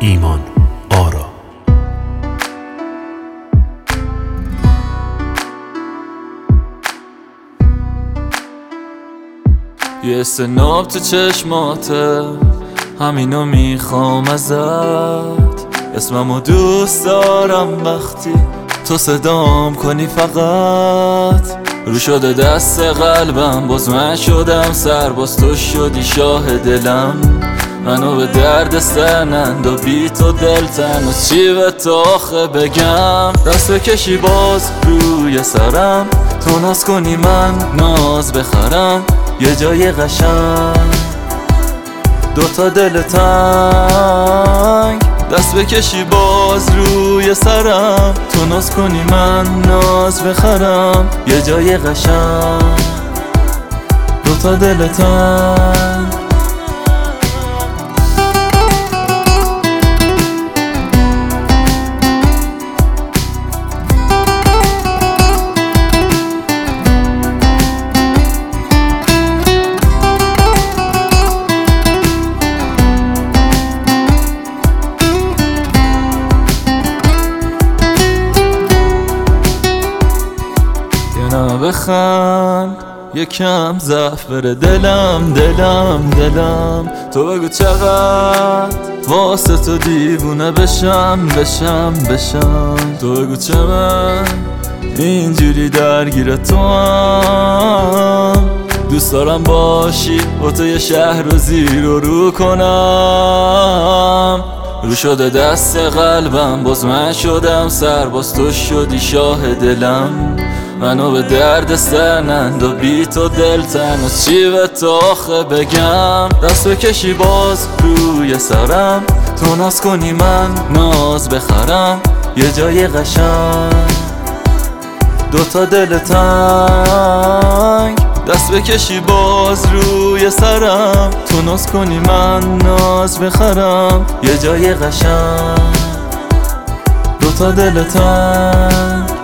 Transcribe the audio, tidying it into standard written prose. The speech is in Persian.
ایمان آرا. یه سناب تو چشماته، همینو میخوام ازت. اسممو دوست دارم وقتی تو صدام کنی فقط. رو شده دست قلبم، باز من شدم سرباز، تو شدی شاه دلم. منو به درد سنند و بی تو دلتن، از چی به تو آخه بگم؟ دست بکشی باز روی سرم، تو ناز کنی من ناز بخرم. یه جای قشنگ دوتا دل تنگ، دست بکشی باز روی سرم، تو ناز کنی من ناز بخرم. یه جای قشنگ دوتا دل تنگ. بخند یکم ضعف بره دلم دلم دلم. تو بگو چقدر واسه تو دیوونه بشم بشم بشم. تو بگو چه من اینجوری درگیر تو هم. دوست دارم باشی با تو یه شهر رو زیر و رو کنم. رو شده دست قلبم، باز من شدم سرباز، تو شدی شاه دلم. منو به درد سنند و بی تو دلتن، از چی به تو آخه بگم؟ دست بکشی باز روی سرم، تو ناز کنی من ناز بخرم. یه جای قشنگ دوتا دل تنگ، دست بکشی باز روی سرم، تو ناز کنی من ناز بخرم. یه جای قشنگ دوتا دل تنگ.